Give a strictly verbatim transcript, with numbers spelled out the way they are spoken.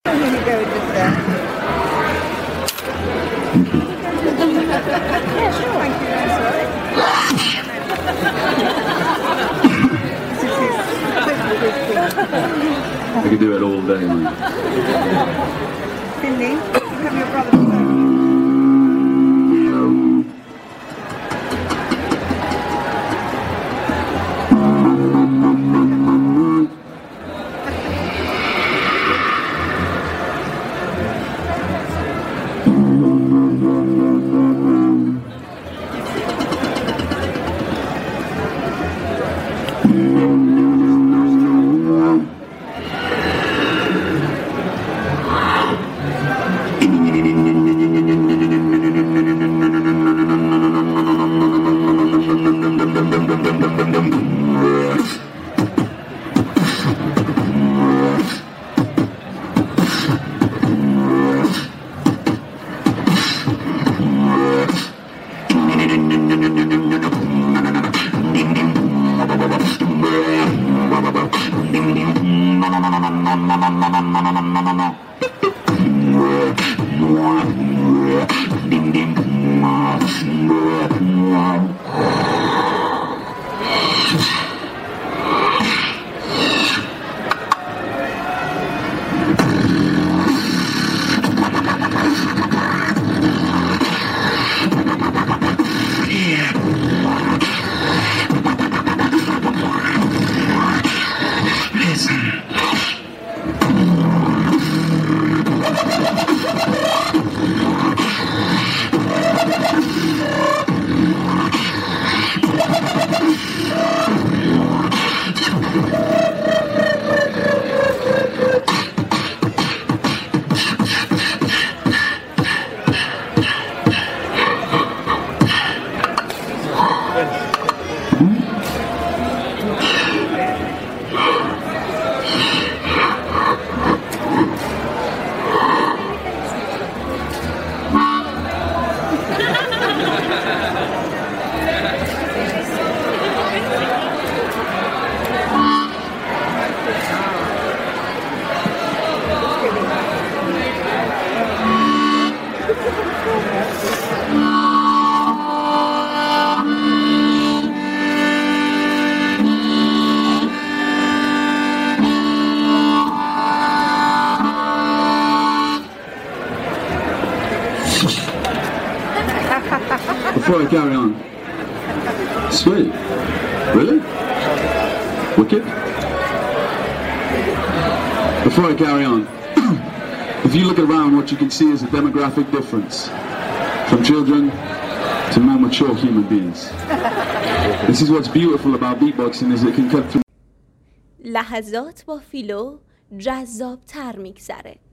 Here you go, just there. Yeah, sure. Thank you very much. I could do it all day, man. Finley, you have your brother to go. Before I carry on, sweet, really? Wicked? Before I carry on, if you look around, what you can see is a demographic difference from children to more mature human beings. This is what's beautiful about beatboxing, is it can cut through. لحظات با فیلو جذاب تر میگذره.